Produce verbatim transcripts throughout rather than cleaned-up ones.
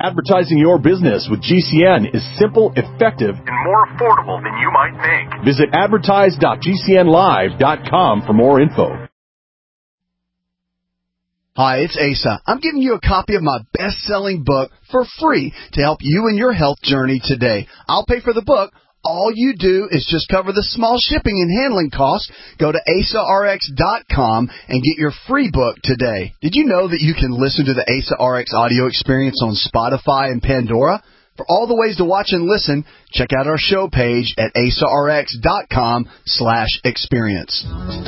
Advertising your business with G C N is simple, effective, and more affordable than you might think. Visit advertise dot g c n live dot com for more info. Hi, it's Asa. I'm giving you a copy of my best-selling book for free to help you in your health journey today. I'll pay for the book. All you do is just cover the small shipping and handling costs. Go to asa r x dot com and get your free book today. Did you know that you can listen to the Asa R X audio experience on Spotify and Pandora? For all the ways to watch and listen, check out our show page at asa r x dot com slash experience.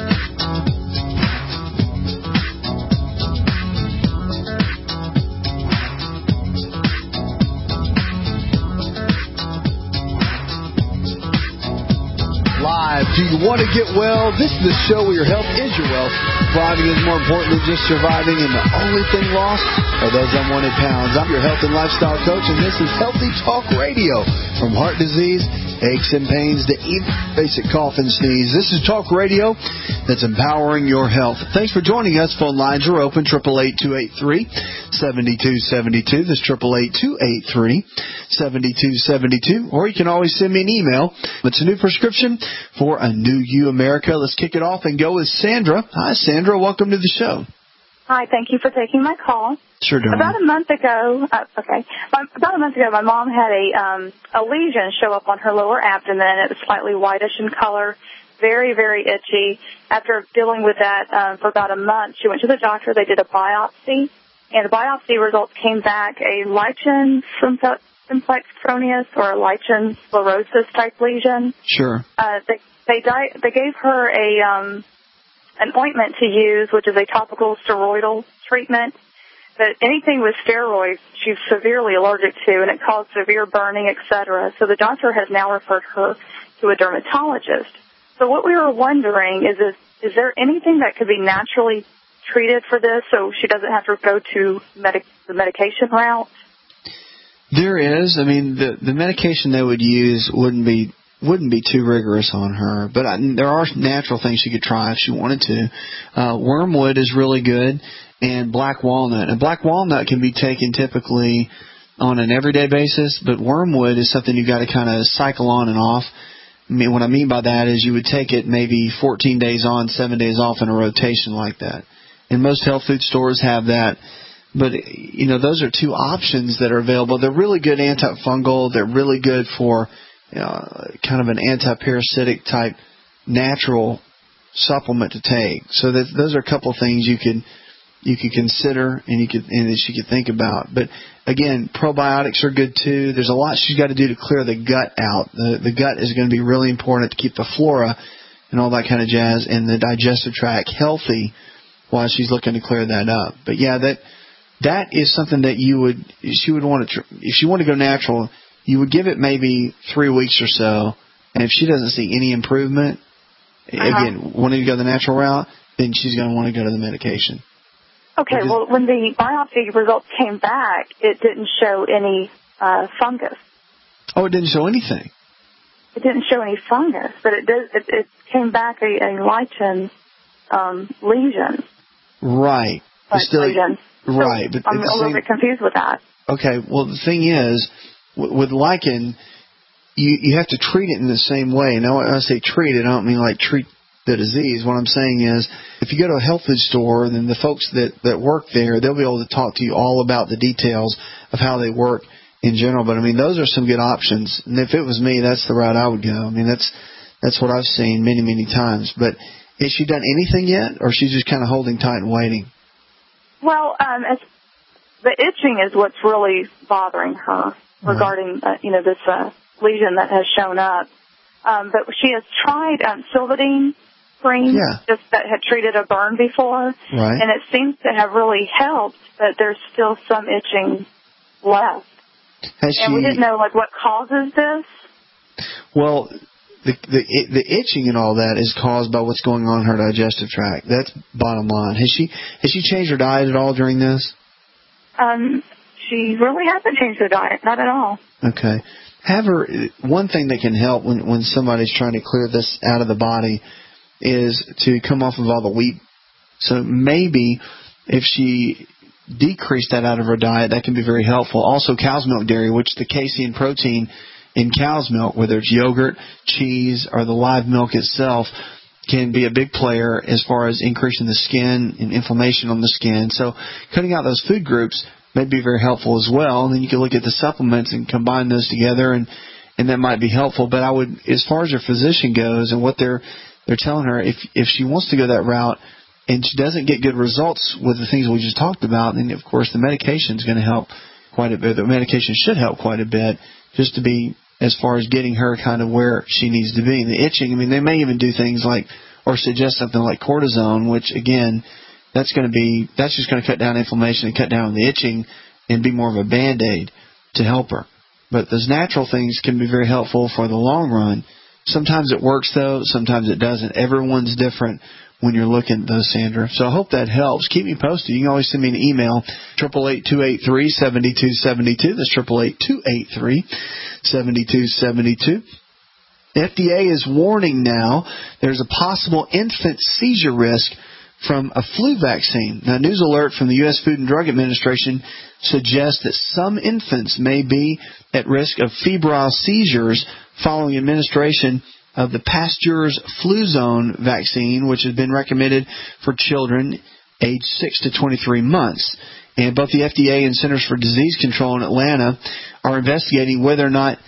Live. Do you want to get well? This is the show where your health is your wealth. Thriving is more important than just surviving, and the only thing lost are those unwanted pounds. I'm your health and lifestyle coach, and this is Healthy Talk Radio. From heart disease, aches and pains, to even basic cough and sneeze. This is Talk Radio that's empowering your health. Thanks for joining us. Phone lines are open, eight eight eight, two eight three, seven two seven two. That's eight eight eight, two eight three, seven two seven two. Or you can always send me an email. It's a new prescription for a new you, America. Let's kick it off and go with Sandra. Hi, Sandra. Welcome to the show. Hi, thank you for taking my call. Sure, darling. About a month ago, uh, okay, about a month ago, my mom had a um, a lesion show up on her lower abdomen. It was slightly whitish in color, very, very itchy. After dealing with that um, for about a month, she went to the doctor. They did a biopsy, and the biopsy results came back a lichen simplex cronius or a lichen sclerosis type lesion. Sure. Uh, they they, di- they gave her a um, an ointment to use, which is a topical steroidal treatment. But anything with steroids, she's severely allergic to, and it caused severe burning, et cetera. So the doctor has now referred her to a dermatologist. So what we were wondering is, is, is there anything that could be naturally treated for this so she doesn't have to go to medic- the medication route? There is. I mean, the, the medication they would use wouldn't be wouldn't be too rigorous on her, but I, there are natural things she could try if she wanted to. Uh, wormwood is really good, and black walnut. And black walnut can be taken typically on an everyday basis, but wormwood is something you've got to kind of cycle on and off. I mean, what I mean by that is you would take it maybe fourteen days on, seven days off in a rotation like that. And most health food stores have that. But, you know, those are two options that are available. They're really good antifungal. They're really good for you know, kind of an anti-parasitic type natural supplement to take. So that, those are a couple of things you could you could consider and you could and that you could think about. But again, probiotics are good too. There's a lot she's got to do to clear the gut out. The the gut is going to be really important to keep the flora and all that kind of jazz and the digestive tract healthy while she's looking to clear that up. But yeah, that that is something that you would she would want to if she wanted to go natural. You would give it maybe three weeks or so, and if she doesn't see any improvement, uh-huh. again, wanting to go the natural route, then she's going to want to go to the medication. Okay, because, well, when the biopsy results came back, it didn't show any uh, fungus. Oh, it didn't show anything? It didn't show any fungus, but it did. It, it came back a, a lichen um, lesion. Right. Like still, lesion. Right. So but I'm a little same, bit confused with that. Okay, well, the thing is, with lichen, you you have to treat it in the same way. Now, when I say treat it, I don't mean like treat the disease. What I'm saying is, if you go to a health food store, then the folks that, that work there, they'll be able to talk to you all about the details of how they work in general. But, I mean, those are some good options. And if it was me, that's the route I would go. I mean, that's that's what I've seen many, many times. But has she done anything yet, or is she just kind of holding tight and waiting? Well, um, as the itching is what's really bothering her regarding, uh, you know, this uh, lesion that has shown up. Um, but she has tried um, Silvadene cream, yeah. just that had treated a burn before, right. and it seems to have really helped, but there's still some itching left. Has and she, we didn't know, like, what causes this. Well, the, the the itching and all that is caused by what's going on in her digestive tract. That's bottom line. Has she has she changed her diet at all during this? Um, she really hasn't changed her diet, not at all. Okay. Have her. One thing that can help when when somebody's trying to clear this out of the body is to come off of all the wheat. So maybe if she decrease that out of her diet, that can be very helpful. Also, cow's milk dairy, which the casein protein in cow's milk, whether it's yogurt, cheese, or the live milk itself, can be a big player as far as increasing the skin and inflammation on the skin. So cutting out those food groups may be very helpful as well. And then you can look at the supplements and combine those together, and, and that might be helpful. But I would, as far as her physician goes and what they're they're telling her, if if she wants to go that route and she doesn't get good results with the things we just talked about, then of course the medication is going to help quite a bit. The medication should help quite a bit, just to be as far as getting her kind of where she needs to be. And the itching, I mean, they may even do things like, or suggest something like cortisone, which again, that's going to be, that's just going to cut down inflammation and cut down the itching and be more of a Band-Aid to help her. But those natural things can be very helpful for the long run. Sometimes it works though, sometimes it doesn't. Everyone's different when you're looking at those, Sandra. So I hope that helps. Keep me posted. You can always send me an email, eight eight eight, two eight three, seven two seven two. That's eight eight eight, two eight three, seven two seven two. The F D A is warning now there's a possible infant seizure risk from a flu vaccine. Now, news alert from the U S Food and Drug Administration suggests that some infants may be at risk of febrile seizures following administration of the Pasteur's Fluzone vaccine, which has been recommended for children aged six to twenty-three months. And both the F D A and Centers for Disease Control in Atlanta are investigating whether or not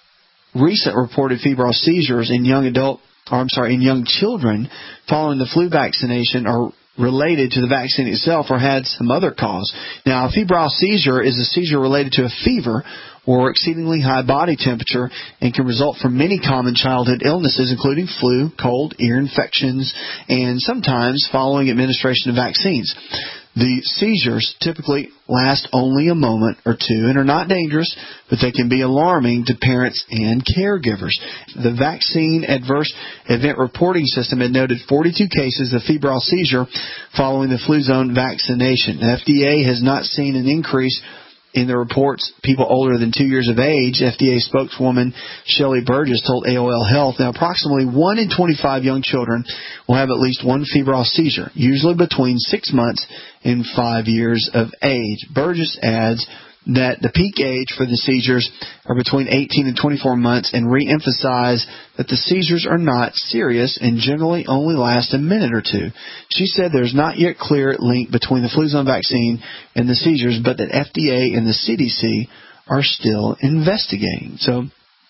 recent reported febrile seizures in young adult, or I'm sorry, in young children following the flu vaccination are related to the vaccine itself or had some other cause. Now, a febrile seizure is a seizure related to a fever or exceedingly high body temperature and can result from many common childhood illnesses, including flu, cold, ear infections, and sometimes following administration of vaccines. The seizures typically last only a moment or two and are not dangerous, but they can be alarming to parents and caregivers. The Vaccine Adverse Event Reporting System had noted forty-two cases of febrile seizure following the Fluzone vaccination. The F D A has not seen an increase in the reports people older than two years of age. F D A spokeswoman Shelley Burgess told A O L Health, now approximately one in twenty-five young children will have at least one febrile seizure, usually between six months and five years of age. Burgess adds that the peak age for the seizures are between eighteen and twenty-four months and re-emphasize that the seizures are not serious and generally only last a minute or two. She said there's not yet clear link between the Fluzone vaccine and the seizures, but that F D A and the C D C are still investigating. So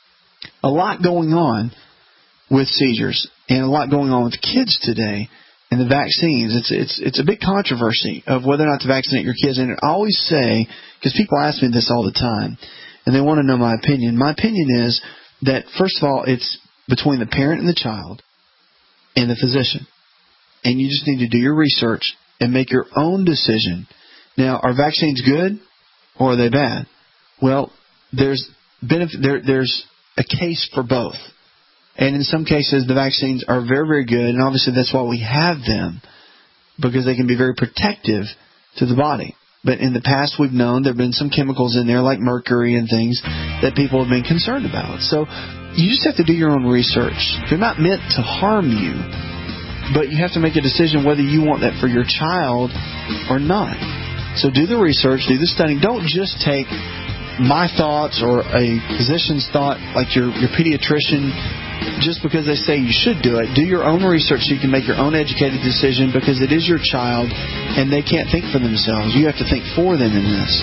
a lot going on with seizures and a lot going on with kids today. And the vaccines, it's it's it's a big controversy of whether or not to vaccinate your kids. And I always say, because people ask me this all the time, and they want to know my opinion. My opinion is that, first of all, it's between the parent and the child and the physician. And you just need to do your research and make your own decision. Now, are vaccines good or are they bad? Well, there's benefit, there, there's a case for both. And in some cases, the vaccines are very, very good, and obviously that's why we have them, because they can be very protective to the body. But in the past, we've known there have been some chemicals in there, like mercury and things, that people have been concerned about. So you just have to do your own research. They're not meant to harm you, but you have to make a decision whether you want that for your child or not. So do the research, do the studying. Don't just take my thoughts or a physician's thought, like your, your pediatrician, just because they say you should do it. Do your own research so you can make your own educated decision, because it is your child and they can't think for themselves. You have to think for them in this.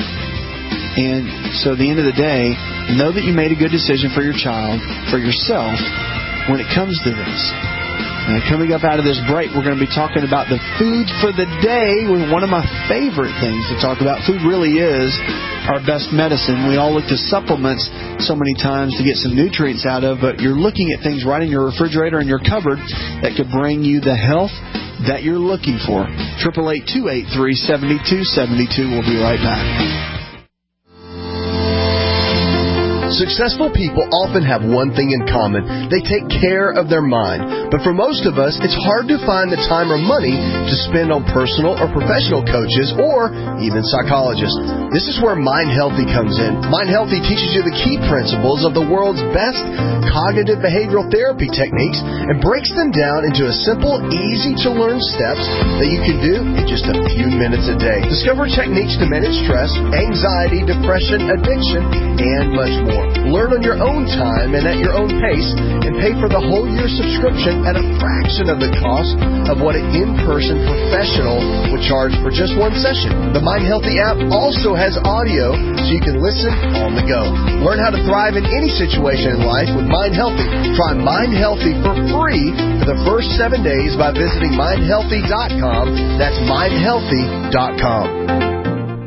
And so at the end of the day, know that you made a good decision for your child, for yourself, when it comes to this. And coming up out of this break, we're going to be talking about the food for the day with one of my favorite things to talk about. Food really is our best medicine. We all look to supplements so many times to get some nutrients out of, but you're looking at things right in your refrigerator and your cupboard that could bring you the health that you're looking for. eight eight eight, two eight three, seven two seven two. We'll be right back. Successful people often have one thing in common. They take care of their mind. But for most of us, it's hard to find the time or money to spend on personal or professional coaches or even psychologists. This is where Mind Healthy comes in. Mind Healthy teaches you the key principles of the world's best cognitive behavioral therapy techniques and breaks them down into a simple, easy-to-learn steps that you can do in just a few minutes a day. Discover techniques to manage stress, anxiety, depression, addiction, and much more. Learn on your own time and at your own pace, and pay for the whole year subscription at a fraction of the cost of what an in-person professional would charge for just one session. The Mind Healthy app also has audio so you can listen on the go. Learn how to thrive in any situation in life with Mind Healthy. Try Mind Healthy for free for the first seven days by visiting mind healthy dot com. That's mind healthy dot com.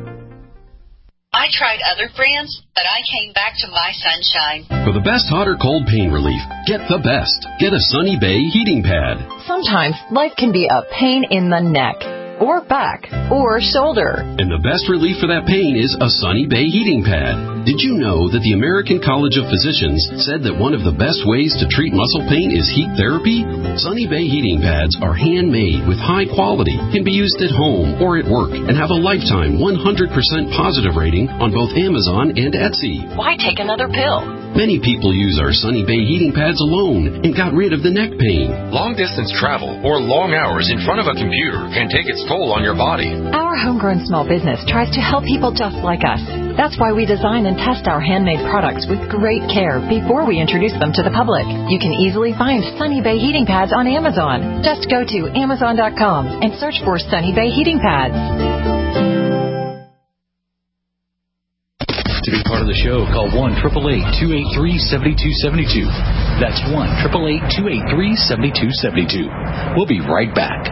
I tried other brands, but I came back to My Sunshine. For the best hot or cold pain relief, get the best. Get a Sunny Bay heating pad. Sometimes life can be a pain in the neck, or back, or shoulder. And the best relief for that pain is a Sunny Bay heating pad. Did you know that the American College of Physicians said that one of the best ways to treat muscle pain is heat therapy? Sunny Bay heating pads are handmade with high quality, can be used at home or at work, and have a lifetime one hundred percent positive rating on both Amazon and Etsy. Why take another pill? Many people use our Sunny Bay heating pads alone and got rid of the neck pain. Long-distance travel or long hours in front of a computer can take its toll on your body. Our homegrown small business tries to help people just like us. That's why we design and test our handmade products with great care before we introduce them to the public. You can easily find Sunny Bay heating pads on Amazon. Just go to amazon dot com and search for Sunny Bay heating pads. To be part of the show, call one eight eight eight, two eight three, seven two seven two. That's one eight eight eight, two eight three, seven two seven two. We'll be right back.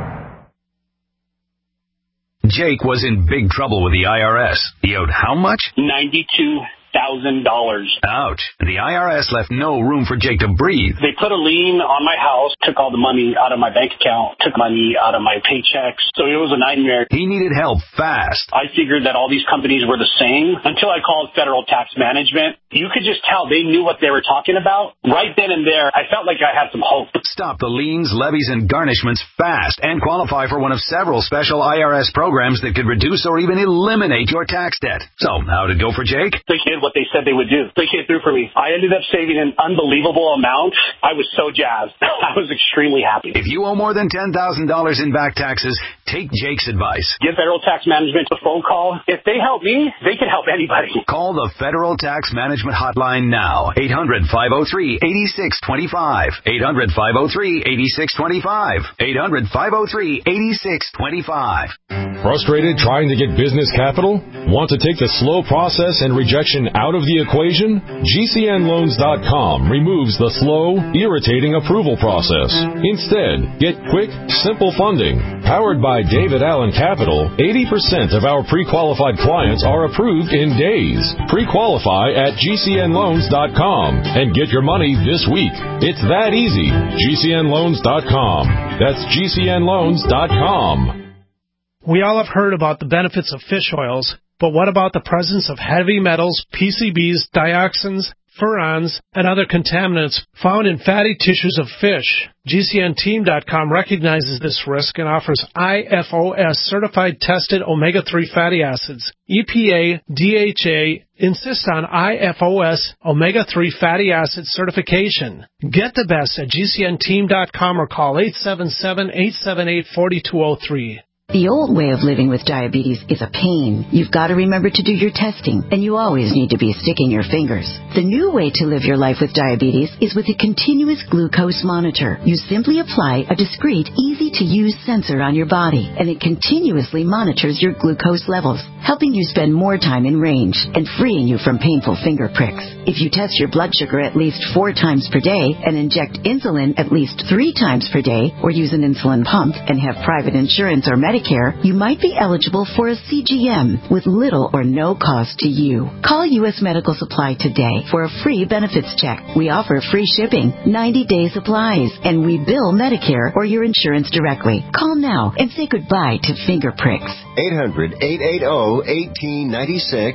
Jake was in big trouble with the I R S. He owed how much? ninety-two thousand dollars. Ouch. The I R S left no room for Jake to breathe. They put a lien on my house, took all the money out of my bank account, took money out of my paychecks. So it was a nightmare. He needed help fast. I figured that all these companies were the same until I called Federal Tax Management. You could just tell they knew what they were talking about. Right then and there, I felt like I had some hope. Stop the liens, levies, and garnishments fast and qualify for one of several special I R S programs that could reduce or even eliminate your tax debt. So, how'd it go for Jake? They did what they said they would do. They came through for me. I ended up saving an unbelievable amount. I was so jazzed. I was extremely happy. If you owe more than ten thousand dollars in back taxes, take Jake's advice. Give Federal Tax Management a phone call. If they help me, they can help anybody. Call the Federal Tax Management Hotline now. eight hundred, five oh three, eight six two five. eight hundred, five oh three, eight six two five. eight hundred, five oh three, eight six two five. Frustrated trying to get business capital? Want to take the slow process and rejection out of the equation? G C N loans dot com removes the slow, irritating approval process. Instead, get quick, simple funding. Powered by David Allen Capital, eighty percent of our pre-qualified clients are approved in days. Pre-qualify at G C N loans dot com and get your money this week. It's that easy. G C N loans dot com. That's G C N loans dot com. We all have heard about the benefits of fish oils, but what about the presence of heavy metals, P C Bs, dioxins, furans, and other contaminants found in fatty tissues of fish? G C N team dot com recognizes this risk and offers I F O S certified tested omega three fatty acids. E P A, D H A insist on I F O S omega three fatty acid certification. Get the best at G C N team dot com or call eight seven seven, eight seven eight, four two zero three. The old way of living with diabetes is a pain. You've got to remember to do your testing, and you always need to be sticking your fingers. The new way to live your life with diabetes is with a continuous glucose monitor. You simply apply a discreet, easy-to-use sensor on your body, and it continuously monitors your glucose levels, helping you spend more time in range and freeing you from painful finger pricks. If you test your blood sugar at least four times per day and inject insulin at least three times per day, or use an insulin pump and have private insurance or Medicare, you might be eligible for a C G M with little or no cost to you. Call U S Medical Supply today for a free benefits check. We offer free shipping, ninety-day supplies, and we bill Medicare or your insurance directly. Call now and say goodbye to finger pricks. eight hundred, eight eight zero, one eight nine six.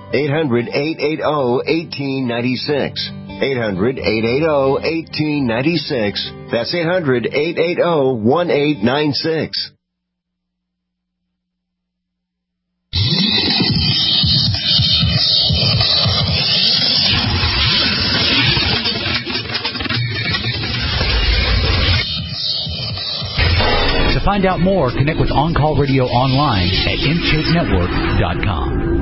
eight hundred, eight eight zero, one eight nine six. eight hundred, eight eight zero, one eight nine six. That's eight hundred, eight eight zero, one eight nine six. To find out more, connect with On Call Radio online at intake network dot com.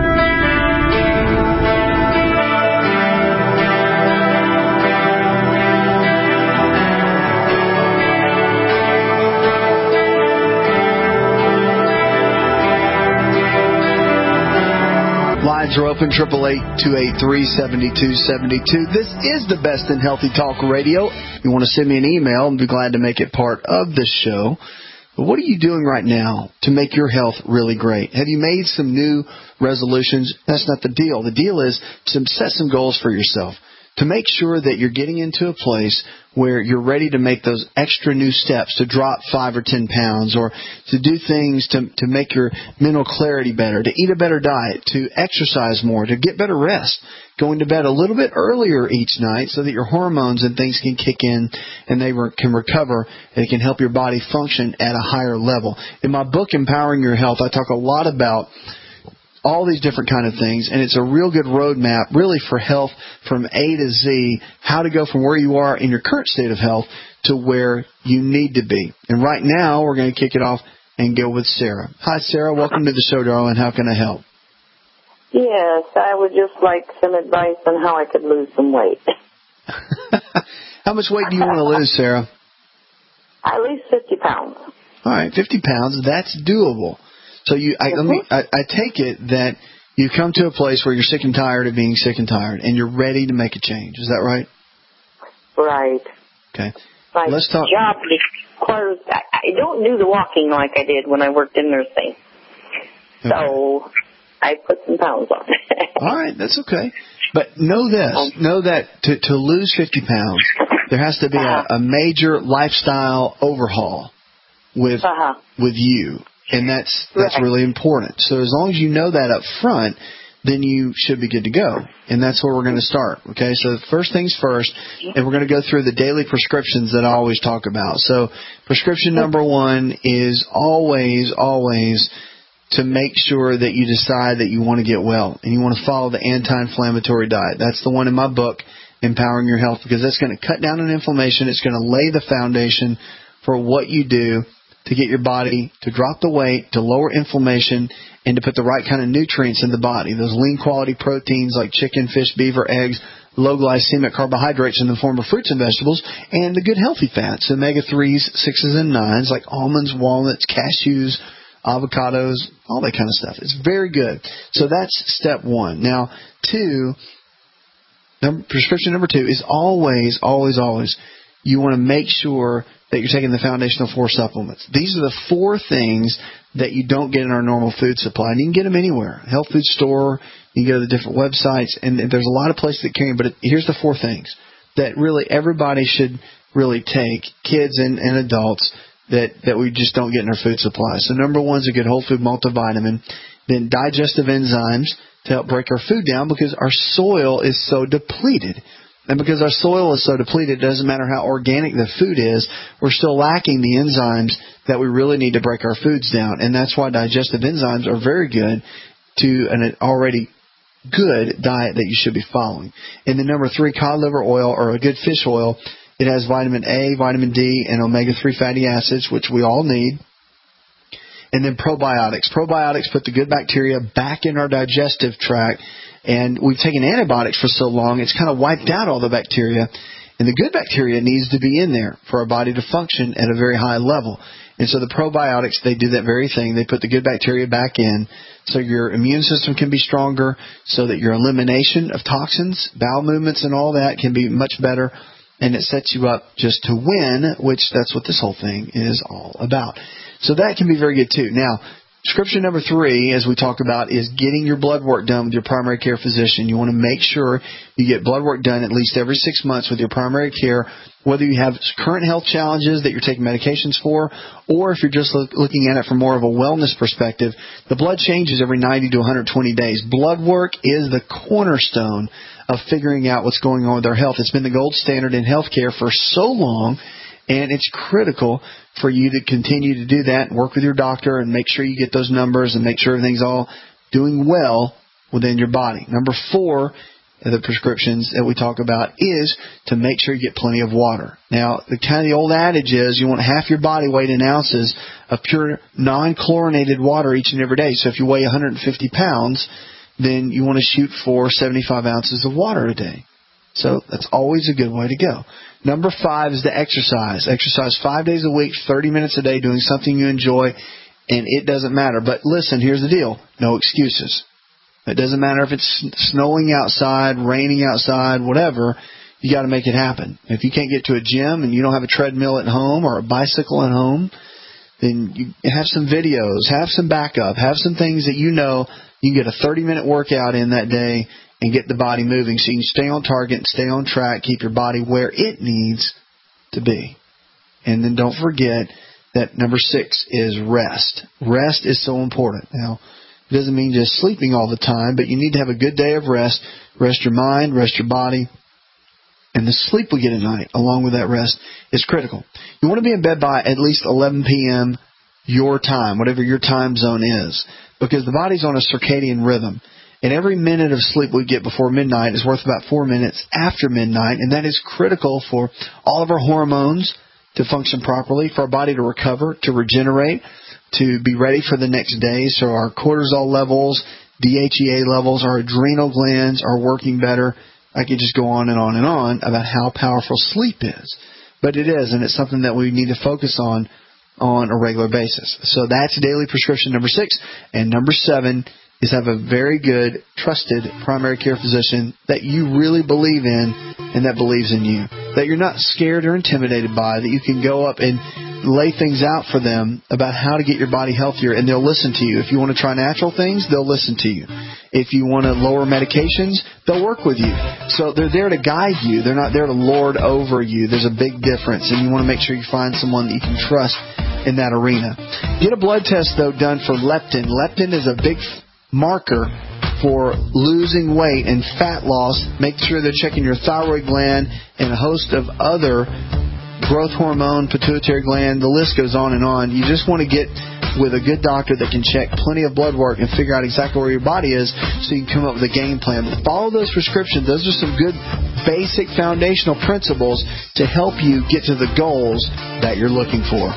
Lines are open, eight eight eight, two eight three, seven two seven two. This is the best in Healthy Talk Radio. If you want to send me an email, I'd be glad to make it part of the show. But what are you doing right now to make your health really great? Have you made some new resolutions? That's not the deal. The deal is to set some goals for yourself, to make sure that you're getting into a place where you're ready to make those extra new steps, to drop five or ten pounds, or to do things to to make your mental clarity better, to eat a better diet, to exercise more, to get better rest, going to bed a little bit earlier each night so that your hormones and things can kick in and they re- can recover and it can help your body function at a higher level. In my book, Empowering Your Health, I talk a lot about all these different kind of things, and it's a real good roadmap, really, for health from A to Z, how to go from where you are in your current state of health to where you need to be. And right now, we're going to kick it off and go with Sarah. Hi, Sarah. Welcome to the show, darling. How can I help? Yes, I would just like some advice on how I could lose some weight. How much weight do you want to lose, Sarah? At least fifty pounds. All right, fifty pounds. That's doable. So you, I, let me, I, I take it that you come to a place where you're sick and tired of being sick and tired, and you're ready to make a change. Is that right? Right. Okay. My Let's talk. job requires, I, I don't do the walking like I did when I worked in nursing. Okay. So I put some pounds on. All right, that's okay. But know this, know that to, to lose fifty pounds, there has to be uh-huh. a, a major lifestyle overhaul with uh-huh. with you. And that's that's right. really important. So as long as you know that up front, then you should be good to go. And that's where we're going to start. Okay, so first things first, and we're going to go through the daily prescriptions that I always talk about. So prescription number one is always, always to make sure that you decide that you want to get well and you want to follow the anti-inflammatory diet. That's the one in my book, Empowering Your Health, because that's going to cut down on inflammation. It's going to lay the foundation for what you do to get your body to drop the weight, to lower inflammation, and to put the right kind of nutrients in the body. Those lean quality proteins like chicken, fish, beaver, eggs, low glycemic carbohydrates in the form of fruits and vegetables, and the good healthy fats, omega threes, sixes, and nines like almonds, walnuts, cashews, avocados, all that kind of stuff. It's very good. So that's step one. Now, two, number, prescription number two is always, always, always, you want to make sure that you're taking the foundational four supplements. These are the four things that you don't get in our normal food supply. And you can get them anywhere. Health food store, you can go to the different websites, and there's a lot of places that carry them. But it, here's the four things that really everybody should really take, kids and, and adults, that, that we just don't get in our food supply. So number one is a good whole food multivitamin. Then digestive enzymes to help break our food down because our soil is so depleted. And because our soil is so depleted, it doesn't matter how organic the food is, we're still lacking the enzymes that we really need to break our foods down. And that's why digestive enzymes are very good to an already good diet that you should be following. And then number three, cod liver oil or a good fish oil. It has vitamin A, vitamin D, and omega three fatty acids, which we all need. And then probiotics. Probiotics put the good bacteria back in our digestive tract. And we've taken antibiotics for so long, it's kind of wiped out all the bacteria. And the good bacteria needs to be in there for our body to function at a very high level. And so the probiotics, they do that very thing. They put the good bacteria back in so your immune system can be stronger, so that your elimination of toxins, bowel movements, and all that can be much better. And it sets you up just to win, which that's what this whole thing is all about. So that can be very good too. Now, Prescription number three, as we talk about, is getting your blood work done with your primary care physician. You want to make sure you get blood work done at least every six months with your primary care, whether you have current health challenges that you're taking medications for, or if you're just look, looking at it from more of a wellness perspective. The blood changes every ninety to one hundred twenty days. Blood work is the cornerstone of figuring out what's going on with our health. It's been the gold standard in healthcare for so long, and it's critical for you to continue to do that and work with your doctor and make sure you get those numbers and make sure everything's all doing well within your body. Number four of the prescriptions that we talk about is to make sure you get plenty of water. Now, the kind of the old adage is you want half your body weight in ounces of pure non-chlorinated water each and every day. So if you weigh one hundred fifty pounds, then you want to shoot for seventy-five ounces of water a day. So that's always a good way to go. Number five is the exercise. Exercise five days a week, thirty minutes a day, doing something you enjoy, and it doesn't matter. But listen, here's the deal. No excuses. It doesn't matter if it's snowing outside, raining outside, whatever. You got to make it happen. If you can't get to a gym and you don't have a treadmill at home or a bicycle at home, then you have some videos, have some backup, have some things that you know you can get a thirty-minute workout in that day and get the body moving so you can stay on target and stay on track, keep your body where it needs to be. And then don't forget that number six is rest. Rest is so important. Now, it doesn't mean just sleeping all the time, but you need to have a good day of rest. Rest your mind, rest your body. And the sleep we get at night, along with that rest, is critical. You want to be in bed by at least eleven p.m. your time, whatever your time zone is, because the body's on a circadian rhythm. And every minute of sleep we get before midnight is worth about four minutes after midnight, and that is critical for all of our hormones to function properly, for our body to recover, to regenerate, to be ready for the next day. So our cortisol levels, D H E A levels, our adrenal glands are working better. I could just go on and on and on about how powerful sleep is. But it is, and it's something that we need to focus on on a regular basis. So that's daily prescription number six. And number seven is have a very good, trusted primary care physician that you really believe in and that believes in you. That you're not scared or intimidated by, that you can go up and lay things out for them about how to get your body healthier, and they'll listen to you. If you want to try natural things, they'll listen to you. If you want to lower medications, they'll work with you. So they're there to guide you. They're not there to lord over you. There's a big difference, and you want to make sure you find someone that you can trust in that arena. Get a blood test, though, done for leptin. Leptin is a big marker for losing weight and fat loss. Make sure they're checking your thyroid gland and a host of other growth hormone, pituitary gland, the list goes on and on. You just want to get with a good doctor that can check plenty of blood work and figure out exactly where your body is so you can come up with a game plan. But follow those prescriptions. Those are some good basic foundational principles to help you get to the goals that you're looking for.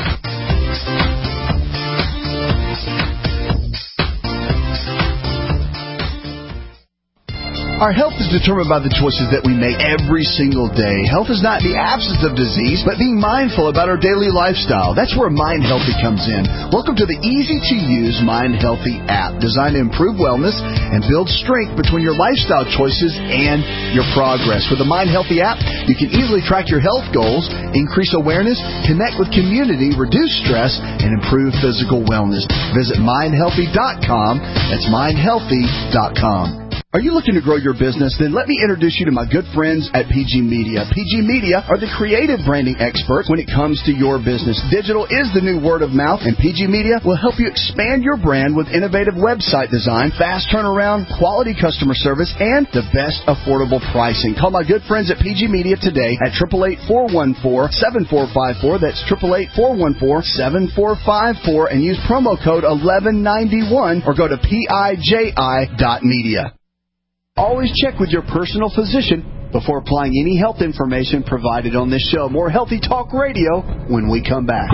Our health is determined by the choices that we make every single day. Health is not the absence of disease, but being mindful about our daily lifestyle. That's where Mind Healthy comes in. Welcome to the easy-to-use Mind Healthy app, designed to improve wellness and build strength between your lifestyle choices and your progress. With the Mind Healthy app, you can easily track your health goals, increase awareness, connect with community, reduce stress, and improve physical wellness. Visit mind healthy dot com. That's mind healthy dot com. Are you looking to grow your business? Then let me introduce you to my good friends at P G Media. P G Media are the creative branding experts when it comes to your business. Digital is the new word of mouth, and P G Media will help you expand your brand with innovative website design, fast turnaround, quality customer service, and the best affordable pricing. Call my good friends at P G Media today at eight eight eight, four one four, seven four five four. That's eight eight eight, four one four, seven four five four, and use promo code eleven ninety-one or go to P I J I dot media. Always check with your personal physician before applying any health information provided on this show. More Healthy Talk Radio when we come back.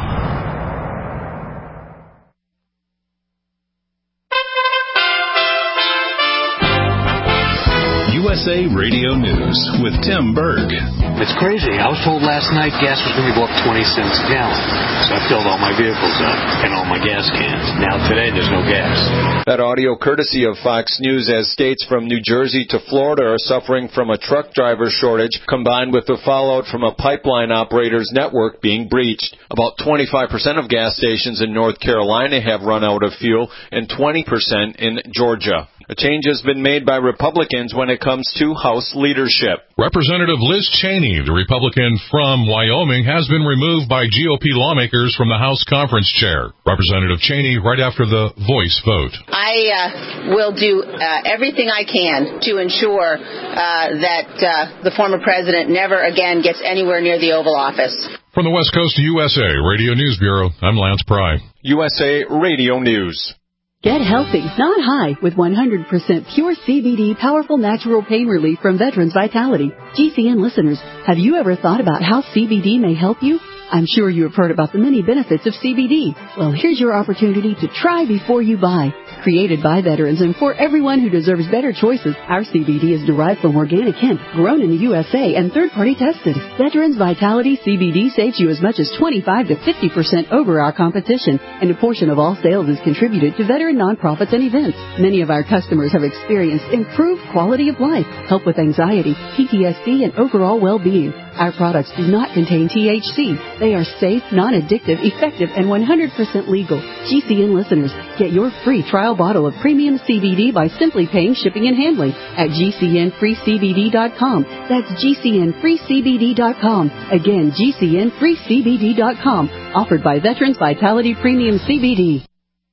U S A Radio News with Tim Berg. It's crazy. I was told last night gas was going to go up twenty cents a gallon. So I filled all my vehicles up and all my gas cans. Now today there's no gas. That audio courtesy of Fox News, as states from New Jersey to Florida are suffering from a truck driver shortage combined with the fallout from a pipeline operator's network being breached. About twenty-five percent of gas stations in North Carolina have run out of fuel and twenty percent in Georgia. A change has been made by Republicans when it comes to House leadership. Representative Liz Cheney, the Republican from Wyoming, has been removed by G O P lawmakers from the House conference chair. Representative Cheney, right after the voice vote. I uh, will do uh, everything I can to ensure uh, that uh, the former president never again gets anywhere near the Oval Office. From the West Coast to U S A Radio News Bureau, I'm Lance Pry. U S A Radio News. Get healthy, not high, with one hundred percent pure C B D powerful natural pain relief from Veterans Vitality. G C N listeners, have you ever thought about how C B D may help you? I'm sure you have heard about the many benefits of C B D. Well, here's your opportunity to try before you buy. Created by veterans and for everyone who deserves better choices, our C B D is derived from organic hemp, grown in the U S A and third-party tested. Veterans Vitality C B D saves you as much as twenty-five to fifty percent over our competition, and a portion of all sales is contributed to veteran nonprofits and events. Many of our customers have experienced improved quality of life, help with anxiety, P T S D, and overall well-being. Our products do not contain T H C. They are safe, non-addictive, effective, and one hundred percent legal. G C N listeners, get your free trial bottle of premium C B D by simply paying shipping and handling at G C N free C B D dot com. That's G C N free C B D dot com. Again, G C N free C B D dot com. Offered by Veterans Vitality Premium C B D.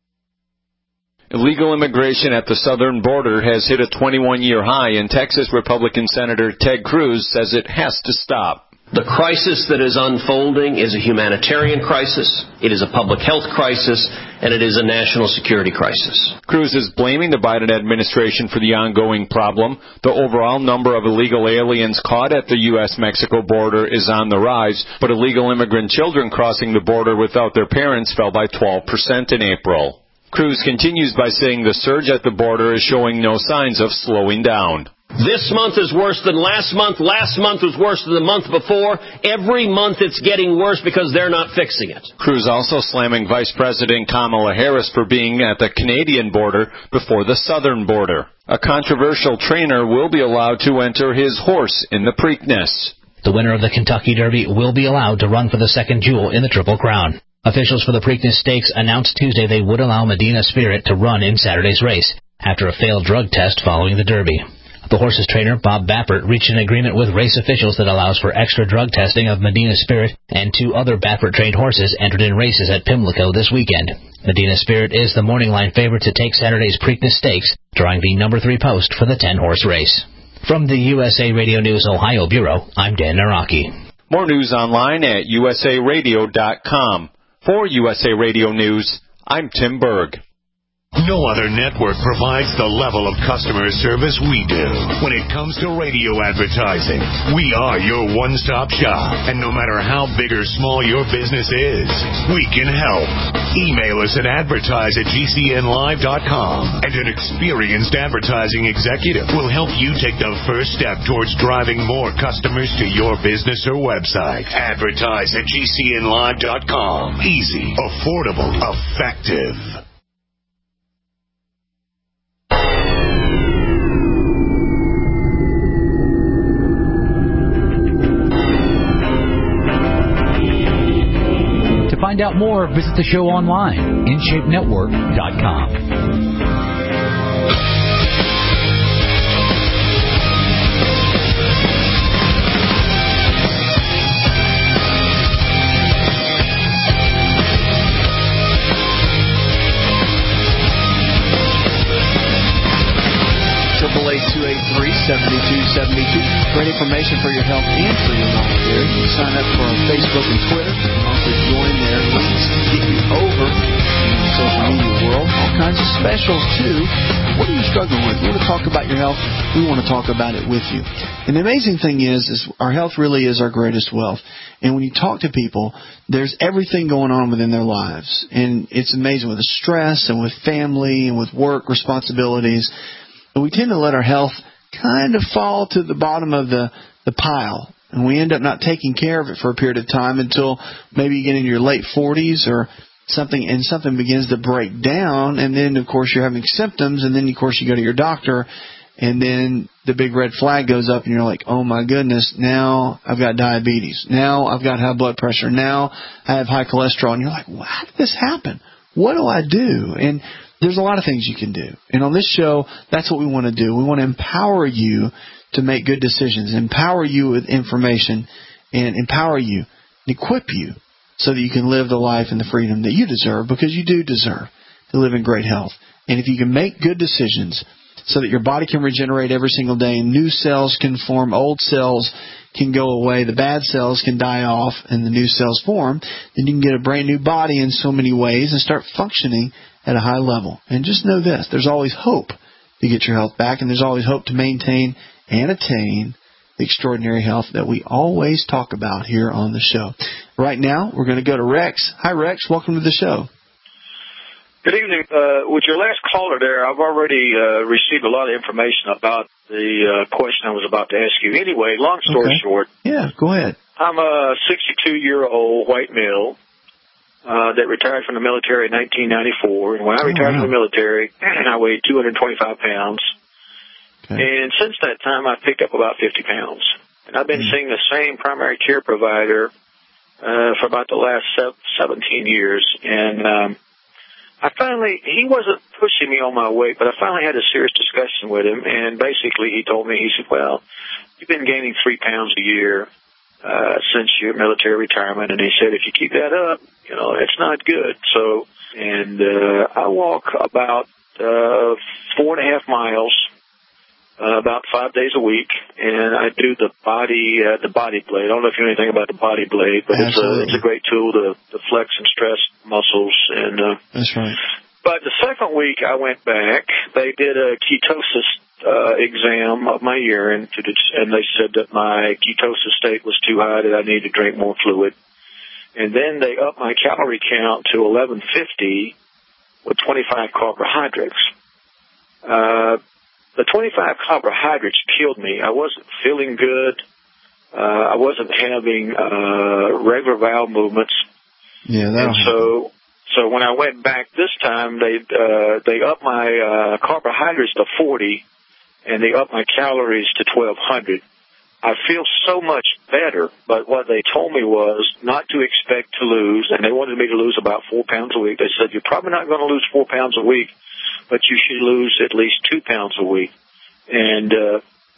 Illegal immigration at the southern border has hit a twenty-one-year high, and Texas Republican Senator Ted Cruz says it has to stop. The crisis that is unfolding is a humanitarian crisis, it is a public health crisis, and it is a national security crisis. Cruz is blaming the Biden administration for the ongoing problem. The overall number of illegal aliens caught at the U S Mexico border is on the rise, but illegal immigrant children crossing the border without their parents fell by twelve percent in April. Cruz continues by saying the surge at the border is showing no signs of slowing down. This month is worse than last month. Last month was worse than the month before. Every month it's getting worse because they're not fixing it. Cruz also slamming Vice President Kamala Harris for being at the Canadian border before the southern border. A controversial trainer will be allowed to enter his horse in the Preakness. The winner of the Kentucky Derby will be allowed to run for the second jewel in the Triple Crown. Officials for the Preakness Stakes announced Tuesday they would allow Medina Spirit to run in Saturday's race after a failed drug test following the Derby. The horse's trainer, Bob Baffert, reached an agreement with race officials that allows for extra drug testing of Medina Spirit, and two other Baffert-trained horses entered in races at Pimlico this weekend. Medina Spirit is the morning line favorite to take Saturday's Preakness Stakes, drawing the number three post for the ten-horse race. From the U S A Radio News Ohio Bureau, I'm Dan Naraki. More news online at U S A radio dot com. For U S A Radio News, I'm Tim Berg. No other network provides the level of customer service we do. When it comes to radio advertising, we are your one-stop shop. And no matter how big or small your business is, we can help. Email us at advertise at G C N live dot com, and an experienced advertising executive will help you take the first step towards driving more customers to your business or website. Advertise at G C N live dot com. Easy, affordable, effective. To find out more, visit the show online, in shape network dot com. two eight three, seven two seven two. Great information for your health and for your life there. You can sign up for Facebook and Twitter. You can also join there. Links to get you over in the social media world. All kinds of specials, too. What are you struggling with? You want to talk about your health? We want to talk about it with you. And the amazing thing is, is our health really is our greatest wealth. And when you talk to people, there's everything going on within their lives. And it's amazing with the stress and with family and with work responsibilities. And we tend to let our health kind of fall to the bottom of the, the pile. And we end up not taking care of it for a period of time until maybe you get in your late forties or something, and something begins to break down. And then, of course, you're having symptoms. And then, of course, you go to your doctor. And then the big red flag goes up, and you're like, oh, my goodness, now I've got diabetes. Now I've got high blood pressure. Now I have high cholesterol. And you're like, well, how did this happen? What do I do? And there's a lot of things you can do. And on this show, that's what we want to do. We want to empower you to make good decisions, empower you with information, and empower you, equip you so that you can live the life and the freedom that you deserve, because you do deserve to live in great health. And if you can make good decisions so that your body can regenerate every single day, and new cells can form, old cells can go away, the bad cells can die off, and the new cells form, then you can get a brand new body in so many ways and start functioning at a high level. And just know this, there's always hope to get your health back, and there's always hope to maintain and attain the extraordinary health that we always talk about here on the show. Right now, we're going to go to Rex. Hi, Rex. Welcome to the show. Good evening. Uh, with your last caller there, I've already uh, received a lot of information about the uh, question I was about to ask you. Anyway, long story Okay. short, Yeah, go ahead. I'm a sixty-two-year-old white male uh, that retired from the military in nineteen ninety-four. And when I retired wow. from the military, I weighed two hundred twenty-five pounds. Okay. And since that time, I've picked up about fifty pounds. And I've been Mm. seeing the same primary care provider uh, for about the last seventeen years. And um, I finally, he wasn't pushing me on my weight, but I finally had a serious discussion with him. And basically, he told me, he said, well, you've been gaining three pounds a year uh, since your military retirement. And he said, if you keep that up, you know, it's not good. So, and uh, I walk about uh, four and a half miles. Uh, about five days a week, and I do the body uh, the body blade. I don't know if you know anything about the body blade, but it's a, it's a great tool to, to flex and stress muscles. And uh, That's right. But the second week I went back, they did a ketosis uh, exam of my urine, to det- and they said that my ketosis state was too high, that I needed to drink more fluid. And then they upped my calorie count to eleven fifty with twenty-five carbohydrates. Uh, The twenty-five carbohydrates killed me. I wasn't feeling good. Uh, I wasn't having uh, regular bowel movements. Yeah, and so, so when I went back this time, they uh, they upped my uh, carbohydrates to forty, and they upped my calories to twelve hundred. I feel so much better, but what they told me was not to expect to lose, and they wanted me to lose about four pounds a week. They said, you're probably not going to lose four pounds a week, but you should lose at least two pounds a week. And uh,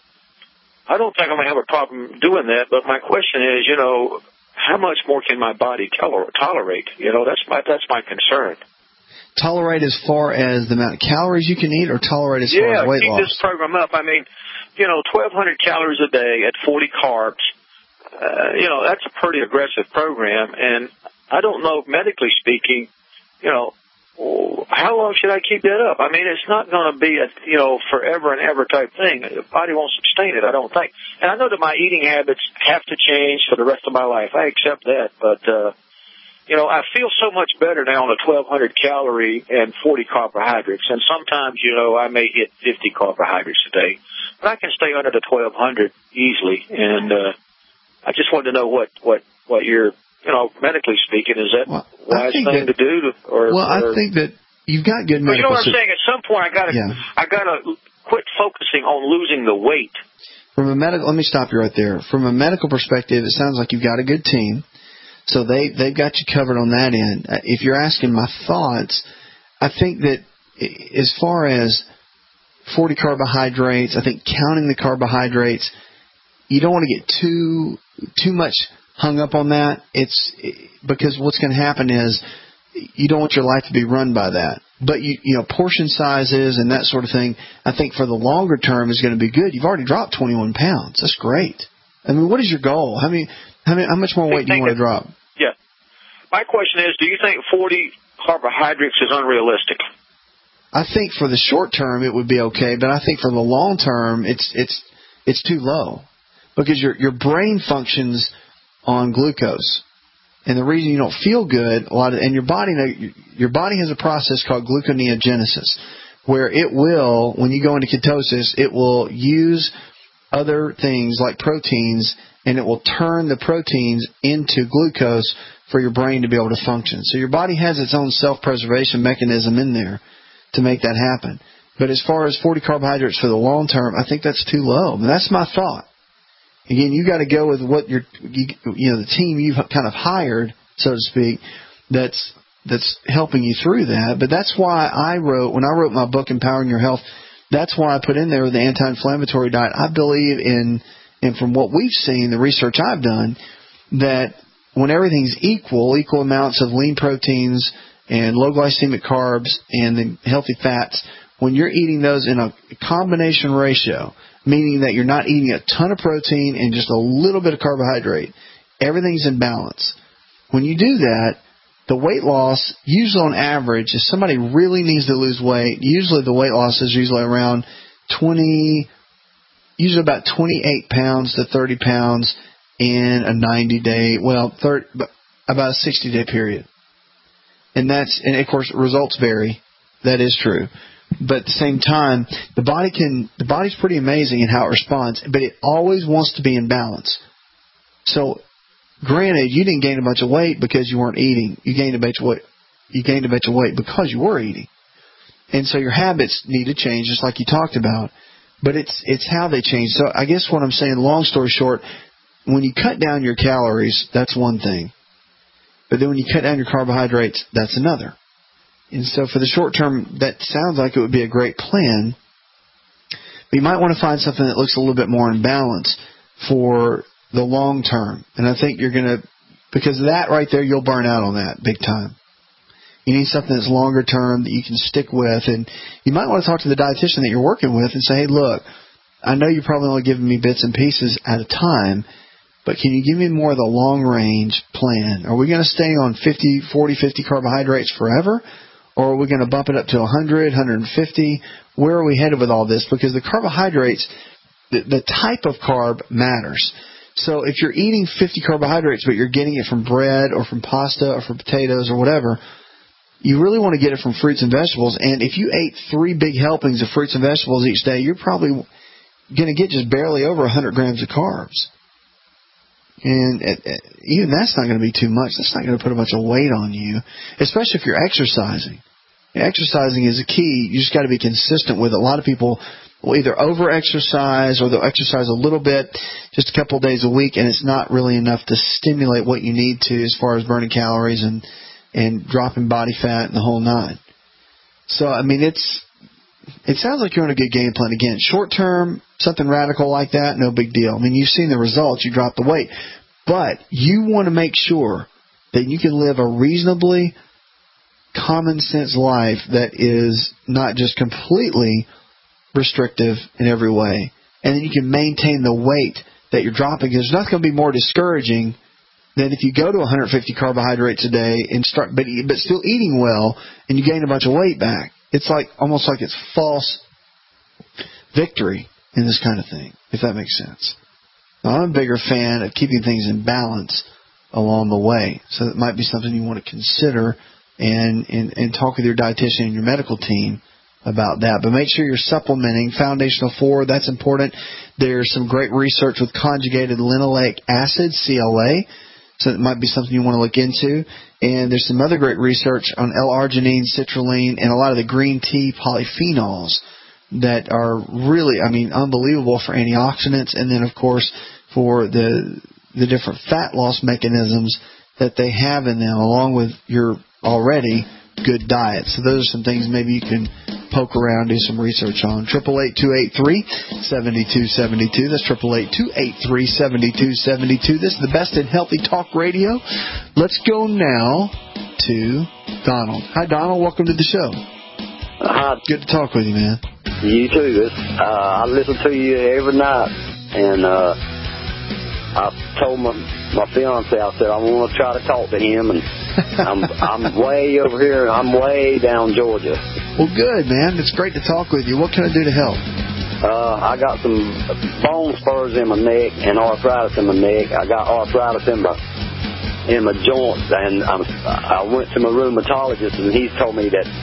I don't think I'm going to have a problem doing that, but my question is, you know, how much more can my body toler- tolerate? You know, that's my that's my concern. Tolerate as far as the amount of calories you can eat, or tolerate as yeah, far as weight keep loss? this program up. I mean, you know, twelve hundred calories a day at forty carbs, uh, you know, that's a pretty aggressive program. And I don't know, medically speaking, you know, how long should I keep that up? I mean, it's not going to be a, you know, forever and ever type thing. The body won't sustain it, I don't think. And I know that my eating habits have to change for the rest of my life. I accept that. But, uh, you know, I feel so much better now on a twelve hundred calorie and forty carbohydrates. And sometimes, you know, I may hit fifty carbohydrates a day. But I can stay under the twelve hundred easily. And uh, I just wanted to know what, what, what your... You know, medically speaking, is that well, wise thing that, to do? To, or, well, I or, think that you've got good medical... You know what I'm su- saying? At some point, I got to Yeah. I got to quit focusing on losing the weight. From a medical, let me stop you right there. From a medical perspective, it sounds like you've got a good team, so they they've got you covered on that end. Uh, If you're asking my thoughts, I think that i- as far as forty carbohydrates, I think counting the carbohydrates, you don't want to get too too much hung up on that. It's because what's going to happen is you don't want your life to be run by that. But you you know, portion sizes and that sort of thing, I think for the longer term is going to be good. You've already dropped twenty-one pounds. That's great. I mean, what is your goal? How many how many how much more weight do you want to drop? Yeah. My question is, do you think forty carbohydrates is unrealistic? I think for the short term it would be okay, but I think for the long term it's it's it's too low because your your brain functions on glucose, and the reason you don't feel good a lot of, and your body your body has a process called gluconeogenesis, where it will, when you go into ketosis, it will use other things like proteins, and it will turn the proteins into glucose for your brain to be able to function. So your body has its own self-preservation mechanism in there to make that happen. But as far as forty carbohydrates for the long term, I think that's too low. I mean, that's my thought. Again, you got to go with what your, you, you know, the team you've kind of hired, so to speak, that's that's helping you through that. But that's why I wrote, when I wrote my book, Empowering Your Health, that's why I put in there the anti-inflammatory diet. I believe in, and from what we've seen, the research I've done, that when everything's equal, equal amounts of lean proteins and low glycemic carbs and the healthy fats, when you're eating those in a combination ratio, meaning that you're not eating a ton of protein and just a little bit of carbohydrate, everything's in balance. When you do that, the weight loss, usually on average, if somebody really needs to lose weight, usually the weight loss is usually around twenty, usually about twenty-eight pounds to thirty pounds in a ninety-day, well, thirty, about a sixty-day period. And that's, and of course, results vary. That is true. But at the same time, the body can, the body's pretty amazing in how it responds, but it always wants to be in balance. So, granted, you didn't gain a bunch of weight because you weren't eating. You gained a bunch of weight. You gained a bunch of weight because you were eating. And so your habits need to change, just like you talked about. But it's it's how they change. So I guess what I'm saying, long story short, when you cut down your calories, that's one thing. But then when you cut down your carbohydrates, that's another. And so for the short term, that sounds like it would be a great plan. But you might want to find something that looks a little bit more in balance for the long term. And I think you're going to, because of that right there, you'll burn out on that big time. You need something that's longer term that you can stick with. And you might want to talk to the dietitian that you're working with and say, hey, look, I know you're probably only giving me bits and pieces at a time, but can you give me more of the long range plan? Are we going to stay on fifty, forty, fifty carbohydrates forever? Or are we going to bump it up to one hundred, one hundred fifty? Where are we headed with all this? Because the carbohydrates, the, the type of carb matters. So if you're eating fifty carbohydrates, but you're getting it from bread or from pasta or from potatoes or whatever, you really want to get it from fruits and vegetables. And if you ate three big helpings of fruits and vegetables each day, you're probably going to get just barely over one hundred grams of carbs. And it, it, even that's not going to be too much. That's not going to put a bunch of weight on you, especially if you're exercising. Exercising is a key. You just got to be consistent with it. A lot of people will either over-exercise or they'll exercise a little bit, just a couple of days a week, and it's not really enough to stimulate what you need to as far as burning calories and, and dropping body fat and the whole nine. So, I mean, it's it sounds like you're on a good game plan. Again, short-term, something radical like that, no big deal. I mean, you've seen the results. You dropped the weight. But you want to make sure that you can live a reasonably common-sense life that is not just completely restrictive in every way. And then you can maintain the weight that you're dropping. There's nothing going to be more discouraging than if you go to one hundred fifty carbohydrates a day and start, but, but still eating well, and you gain a bunch of weight back. It's like almost like it's false victory in this kind of thing, if that makes sense. Now, I'm a bigger fan of keeping things in balance along the way. So that might be something you want to consider and, and, and talk with your dietitian and your medical team about that. But make sure you're supplementing. Foundational four, that's important. There's some great research with conjugated linoleic acid, C L A. So it might be something you want to look into. And there's some other great research on L-arginine, citrulline, and a lot of the green tea polyphenols that are really, I mean, unbelievable for antioxidants. And then, of course, for the the different fat loss mechanisms that they have in them, along with your already good diet. So those are some things maybe you can poke around, do some research on. eight eight eight, two eight three, seven two seven two. That's eight eight eight, two eight three, seven two seven two. This is the best in healthy talk radio. Let's go now to Donald. Hi, Donald. Welcome to the show. Hi. Good to talk with you, man. You too. Uh, I listen to you every night, and uh, I told my my fiance, I said I want to try to talk to him, and I'm I'm way over here. I'm way down Georgia. Well, good, man. It's great to talk with you. What can I do to help? Uh, I got some bone spurs in my neck and arthritis in my neck. I got arthritis in my in my joints, and I'm, I went to my rheumatologist, and he's told me that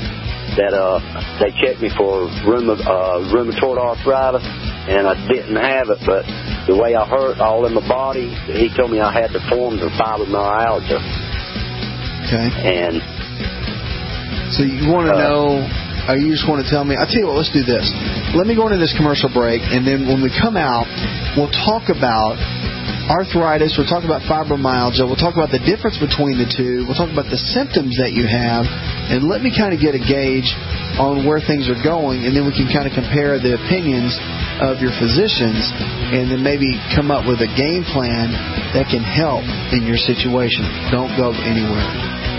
that uh, they checked me for rheuma, uh, rheumatoid arthritis, and I didn't have it, but the way I hurt all in my body, he told me I had the forms of fibromyalgia. Okay. And so you want to uh, know, or you just want to tell me, I'll tell you what, let's do this. Let me go into this commercial break, and then when we come out, we'll talk about arthritis, we'll talk about fibromyalgia, we'll talk about the difference between the two, we'll talk about the symptoms that you have, and let me kind of get a gauge on where things are going, and then we can kind of compare the opinions of your physicians, and then maybe come up with a game plan that can help in your situation. Don't go anywhere.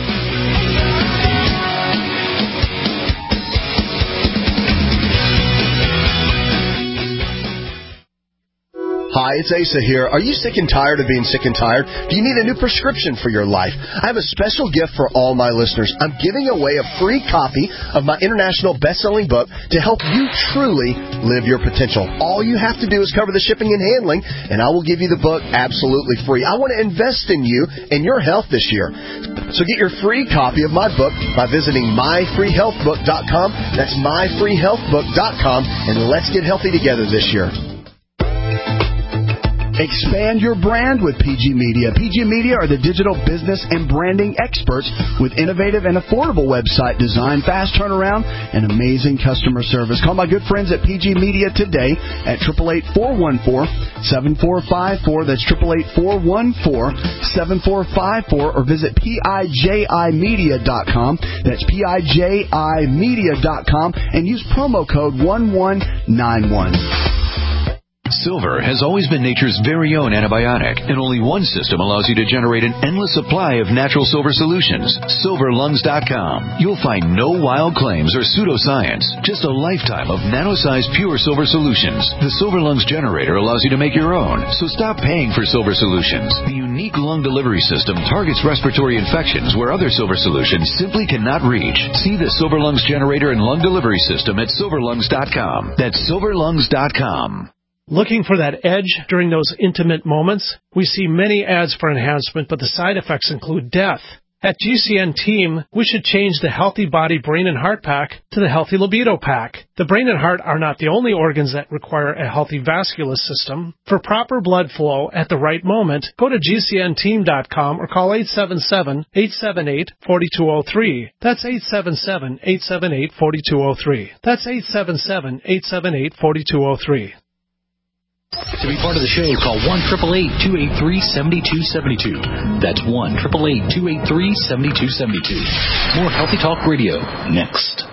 Hi, it's Asa here. Are you sick and tired of being sick and tired? Do you need a new prescription for your life? I have a special gift for all my listeners. I'm giving away a free copy of my international best-selling book to help you truly live your potential. All you have to do is cover the shipping and handling, and I will give you the book absolutely free. I want to invest in you and your health this year. So get your free copy of my book by visiting my free health book dot com. That's my free health book dot com, and let's get healthy together this year. Expand your brand with P G Media. P G Media are the digital business and branding experts with innovative and affordable website design, fast turnaround, and amazing customer service. Call my good friends at P G Media today at eight eight eight, four one four, seven four five four. That's eight eight eight, four one four, seven four five four, or visit P I J I media dot com. That's P I J I media dot com, and use promo code one one nine one. Silver has always been nature's very own antibiotic, and only one system allows you to generate an endless supply of natural silver solutions. silver lungs dot com. You'll find no wild claims or pseudoscience, just a lifetime of nano-sized pure silver solutions. The Silver Lungs generator allows you to make your own, so stop paying for silver solutions. The unique lung delivery system targets respiratory infections where other silver solutions simply cannot reach. See the Silver Lungs generator and lung delivery system at silver lungs dot com. That's silver lungs dot com. Looking for that edge during those intimate moments? We see many ads for enhancement, but the side effects include death. At G C N Team, we should change the Healthy Body Brain and Heart Pack to the Healthy Libido Pack. The brain and heart are not the only organs that require a healthy vascular system. For proper blood flow at the right moment, go to G C N team dot com or call eight seven seven, eight seven eight, four two zero three. That's eight seven seven, eight seven eight, four two zero three. That's eight seven seven, eight seven eight, four two zero three. To be part of the show, call one eight eight eight, two eight three, seven two seven two. That's one eight eight eight, two eight three, seven two seven two. More Healthy Talk Radio next.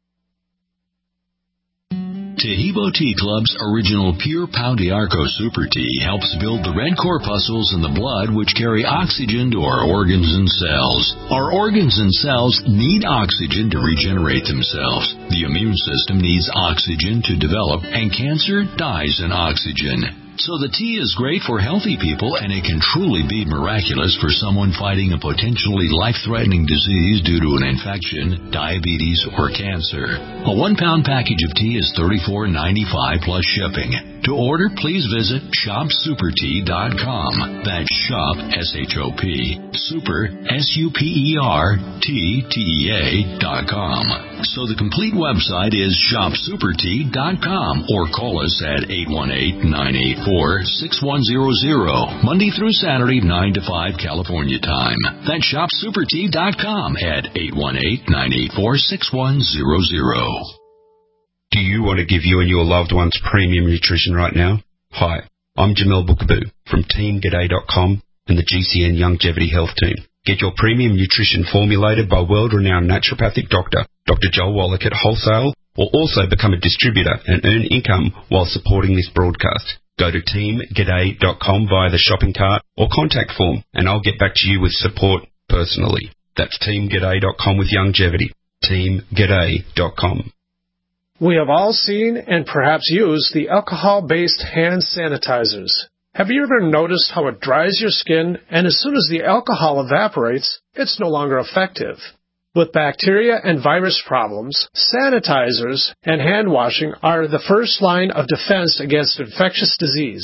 Tahibo Tea Club's original Pure Pau d'Arco Super Tea helps build the red corpuscles in the blood which carry oxygen to our organs and cells. Our organs and cells need oxygen to regenerate themselves. The immune system needs oxygen to develop, and cancer dies in oxygen. So the tea is great for healthy people, and it can truly be miraculous for someone fighting a potentially life-threatening disease due to an infection, diabetes, or cancer. A one-pound package of tea is thirty-four ninety-five plus shipping. To order, please visit shop super tea dot com. That's shop, S H O P, super, S U P E R, T, T E A dot com. So the complete website is shop super tea dot com, or call us at eight one eight, nine eight four, six one zero zero, Monday through Saturday, nine to five California time. That's shop super tea dot com at eight one eight, nine eight four, six one zero zero. Do you want to give you and your loved ones premium nutrition right now? Hi, I'm Jamel Bookaboo from team g'day dot com and the G C N Longevity Health Team. Get your premium nutrition formulated by world-renowned naturopathic doctor, Doctor Joel Wallach at wholesale, or also become a distributor and earn income while supporting this broadcast. Go to team g'day dot com via the shopping cart or contact form, and I'll get back to you with support personally. That's team g'day dot com with longevity. team g'day dot com. We have all seen and perhaps used the alcohol-based hand sanitizers. Have you ever noticed how it dries your skin, and as soon as the alcohol evaporates, it's no longer effective? With bacteria and virus problems, sanitizers and hand washing are the first line of defense against infectious disease.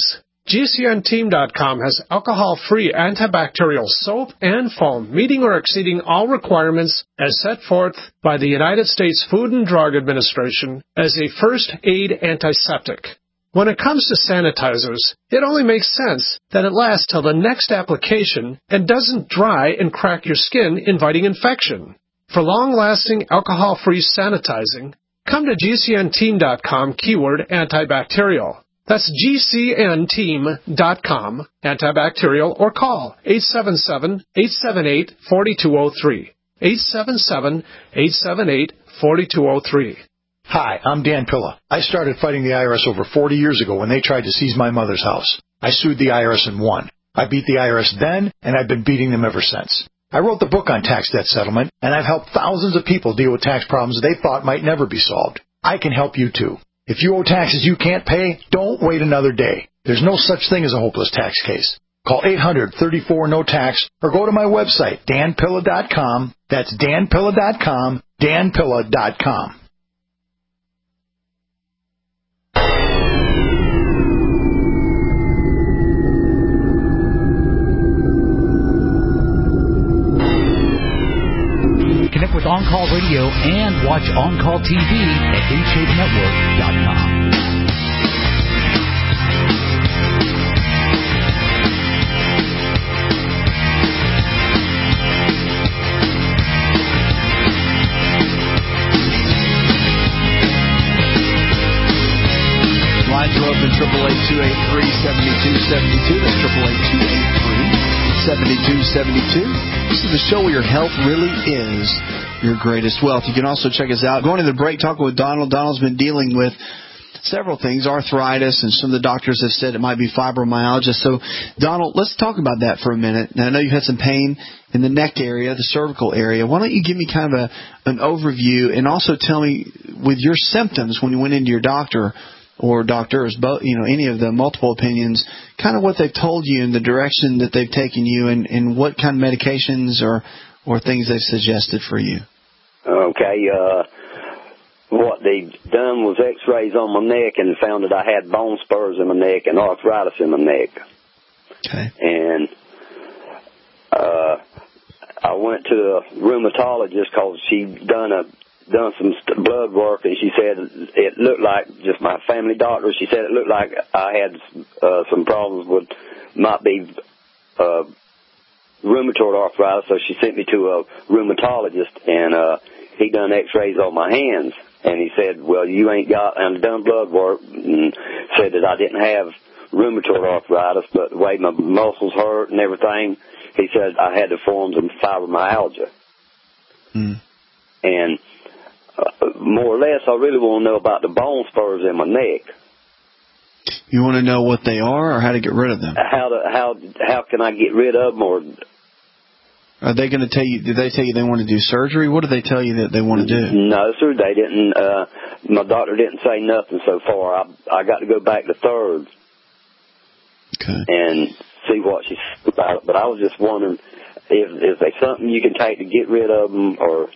G C N team dot com has alcohol-free antibacterial soap and foam, meeting or exceeding all requirements as set forth by the United States Food and Drug Administration as a first aid antiseptic. When it comes to sanitizers, it only makes sense that it lasts till the next application and doesn't dry and crack your skin, inviting infection. For long-lasting alcohol-free sanitizing, come to G C N team dot com keyword antibacterial. That's G C N team dot com, antibacterial, or call eight seven seven, eight seven eight, four two zero three. eight seven seven, eight seven eight, four two zero three. Hi, I'm Dan Pilla. I started fighting the I R S over forty years ago when they tried to seize my mother's house. I sued the I R S and won. I beat the I R S then, and I've been beating them ever since. I wrote the book on tax debt settlement, and I've helped thousands of people deal with tax problems they thought might never be solved. I can help you too. If you owe taxes you can't pay, don't wait another day. There's no such thing as a hopeless tax case. Call eight hundred, thirty-four, no tax or go to my website, dan pilla dot com. That's dan pilla dot com, dan pilla dot com. Connect with On Call Radio and watch On Call T V at h eight network dot com. Lines are open, triple eight two eight three, seven two seven two. That's triple eight two eight three, seven two seven two. This is the show where your health really is your greatest wealth. You can also check us out. Going to the break, talking with Donald. Donald's been dealing with several things, arthritis, and some of the doctors have said it might be fibromyalgia. So, Donald, let's talk about that for a minute. Now, I know you had some pain in the neck area, the cervical area. Why don't you give me kind of a, an overview and also tell me, with your symptoms when you went into your doctor or doctors, both, you know, any of the multiple opinions, kind of what they've told you and the direction that they've taken you and, and what kind of medications or, or things they've suggested for you. Okay, uh, what they done was x-rays on my neck and found that I had bone spurs in my neck and arthritis in my neck. Okay. And uh, I went to a rheumatologist because she done a done some st- blood work, and she said it looked like, just my family doctor, she said it looked like I had uh, some problems with, might be uh, rheumatoid arthritis, so she sent me to a rheumatologist, and uh, he done x-rays on my hands, and he said, well, you ain't got, and done blood work, and said that I didn't have rheumatoid arthritis, but the way my muscles hurt and everything, he said I had the forms of fibromyalgia. Mm. And uh, more or less, I really want to know about the bone spurs in my neck. You want to know what they are or how to get rid of them? How to, how how can I get rid of them? Or are they going to tell you? Did they tell you they want to do surgery? What did they tell you that they want to do? No, sir, they didn't. Uh, my doctor didn't say nothing so far. I I got to go back to third. Okay. And see what she said about it. But I was just wondering if is there something you can take to get rid of them, or.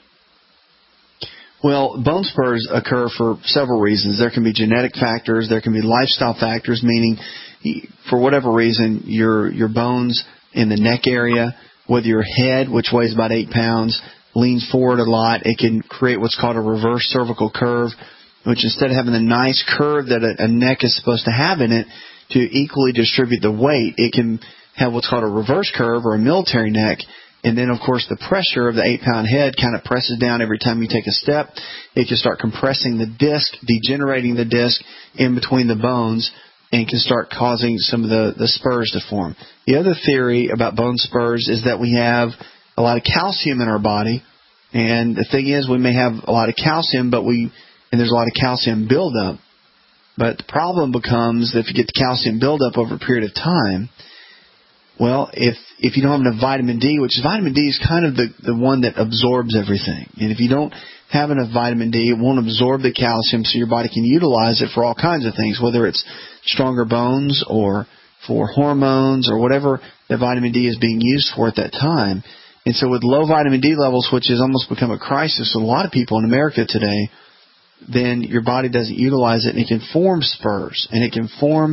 Well, bone spurs occur for several reasons. There can be genetic factors. There can be lifestyle factors, meaning for whatever reason, your your bones in the neck area, whether your head, which weighs about eight pounds, leans forward a lot, it can create what's called a reverse cervical curve, which instead of having the nice curve that a, a neck is supposed to have in it to equally distribute the weight, it can have what's called a reverse curve or a military neck. And then, of course, the pressure of the eight-pound head kind of presses down every time you take a step. It can start compressing the disc, degenerating the disc in between the bones, and can start causing some of the, the spurs to form. The other theory about bone spurs is that we have a lot of calcium in our body. And the thing is, we may have a lot of calcium, but we and there's a lot of calcium buildup. But the problem becomes that if you get the calcium buildup over a period of time, well, if if you don't have enough vitamin D, which vitamin D is kind of the, the one that absorbs everything. And if you don't have enough vitamin D, it won't absorb the calcium so your body can utilize it for all kinds of things, whether it's stronger bones or for hormones or whatever the vitamin D is being used for at that time. And so with low vitamin D levels, which has almost become a crisis with a lot of people in America today, then your body doesn't utilize it, and it can form spurs, and it can form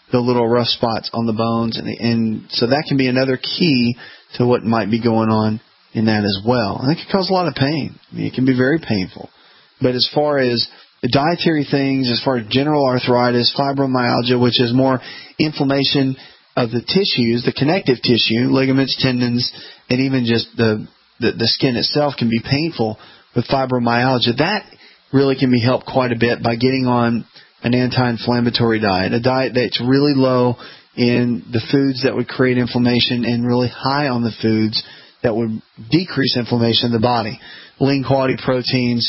the little rough spots on the bones, and, and so that can be another key to what might be going on in that as well. And it can cause a lot of pain. I mean, it can be very painful. But as far as the dietary things, as far as general arthritis, fibromyalgia, which is more inflammation of the tissues, the connective tissue, ligaments, tendons, and even just the, the, the skin itself can be painful with fibromyalgia. That really can be helped quite a bit by getting on an anti-inflammatory diet, a diet that's really low in the foods that would create inflammation and really high on the foods that would decrease inflammation in the body. Lean quality proteins,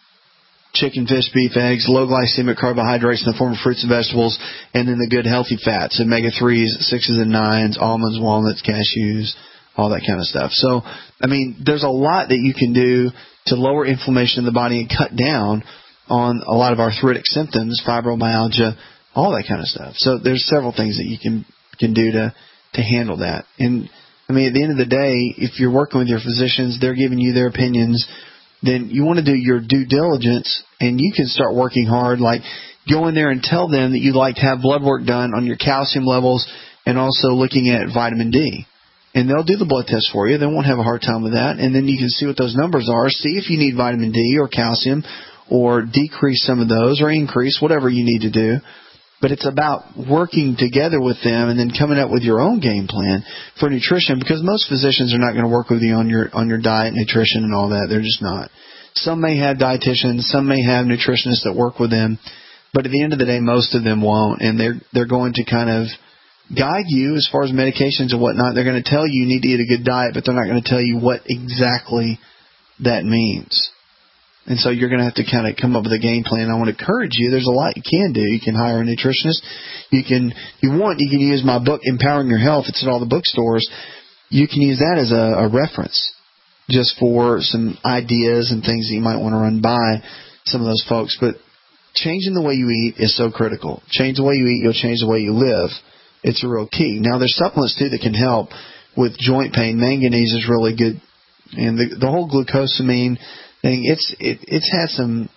chicken, fish, beef, eggs, low glycemic carbohydrates in the form of fruits and vegetables, and then the good healthy fats, omega threes, sixes and nines, almonds, walnuts, cashews, all that kind of stuff. So, I mean, there's a lot that you can do to lower inflammation in the body and cut down on a lot of arthritic symptoms, fibromyalgia, all that kind of stuff. So there's several things that you can can do to, to handle that. And, I mean, at the end of the day, if you're working with your physicians, they're giving you their opinions, then you want to do your due diligence, and you can start working hard, like go in there and tell them that you'd like to have blood work done on your calcium levels and also looking at vitamin D. And they'll do the blood test for you. They won't have a hard time with that. And then you can see what those numbers are, see if you need vitamin D or calcium, or decrease some of those or increase, whatever you need to do. But it's about working together with them and then coming up with your own game plan for nutrition, because most physicians are not going to work with you on your on your diet, nutrition, and all that. They're just not. Some may have dietitians, some may have nutritionists that work with them, but at the end of the day, most of them won't, and they're they're going to kind of guide you as far as medications and whatnot. They're going to tell you you need to eat a good diet, but they're not going to tell you what exactly that means. And so you're going to have to kind of come up with a game plan. I want to encourage you. There's a lot you can do. You can hire a nutritionist. You can, if you want, you can use my book, Empowering Your Health. It's at all the bookstores. You can use that as a, a reference just for some ideas and things that you might want to run by some of those folks. But changing the way you eat is so critical. Change the way you eat, you'll change the way you live. It's a real key. Now, there's supplements, too, that can help with joint pain. Manganese is really good. And the, the whole glucosamine thing, it's it, it's had some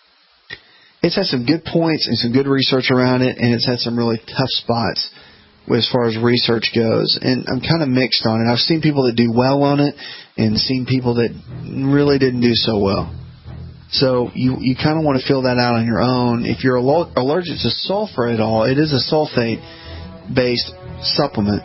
it's had some good points and some good research around it, and it's had some really tough spots as far as research goes. And I'm kind of mixed on it. I've seen people that do well on it and seen people that really didn't do so well. So you you kind of want to fill that out on your own. If you're allergic to sulfur at all, it is a sulfate-based supplement.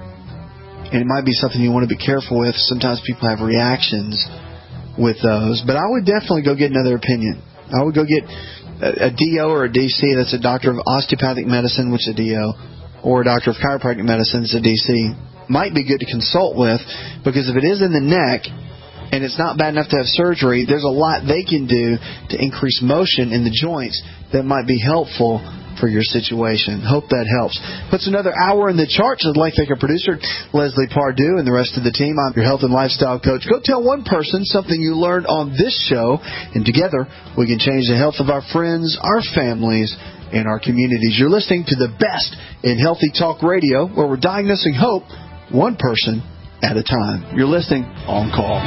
And it might be something you want to be careful with. Sometimes people have reactions with those. But I would definitely go get another opinion. I would go get a, a D O or a D C. That's a doctor of osteopathic medicine, which is a D O, or a doctor of chiropractic medicine, it's a D C. Might be good to consult with, because if it is in the neck and it's not bad enough to have surgery, there's a lot they can do to increase motion in the joints that might be helpful for your situation. Hope that helps. Puts another hour in the charts. I'd like to thank our producer, Leslie Pardue, and the rest of the team. I'm your health and lifestyle coach. Go tell one person something you learned on this show, and together we can change the health of our friends, our families, and our communities. You're listening to the best in healthy talk radio, where we're diagnosing hope one person at a time. You're listening On Call.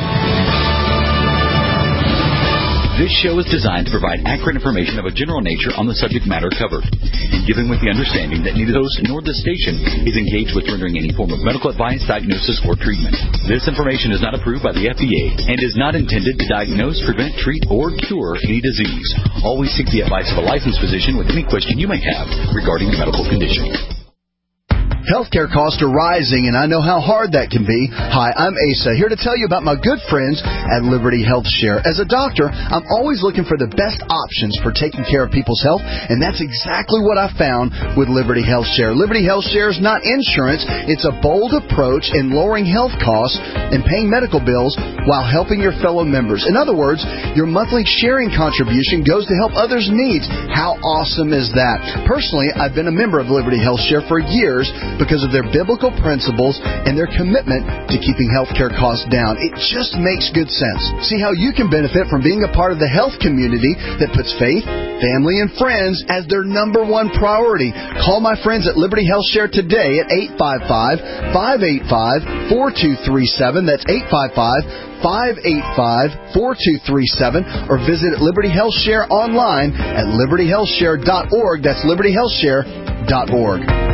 This show is designed to provide accurate information of a general nature on the subject matter covered, and given with the understanding that neither host nor the station is engaged with rendering any form of medical advice, diagnosis, or treatment. This information is not approved by the F D A and is not intended to diagnose, prevent, treat, or cure any disease. Always seek the advice of a licensed physician with any question you may have regarding a medical condition. Healthcare costs are rising, and I know how hard that can be. Hi, I'm Asa, here to tell you about my good friends at Liberty Health Share. As a doctor, I'm always looking for the best options for taking care of people's health, and that's exactly what I found with Liberty Health Share. Liberty Health Share is not insurance. It's a bold approach in lowering health costs and paying medical bills while helping your fellow members. In other words, your monthly sharing contribution goes to help others' needs. How awesome is that? Personally, I've been a member of Liberty Health Share for years, because of their biblical principles and their commitment to keeping healthcare costs down. It just makes good sense. See how you can benefit from being a part of the health community that puts faith, family, and friends as their number one priority. Call my friends at Liberty Health Share today at eight five five, five eight five, four two three seven. That's eight five five, five eight five, four two three seven. Or visit Liberty Health Share online at liberty health share dot org. That's liberty health share dot org.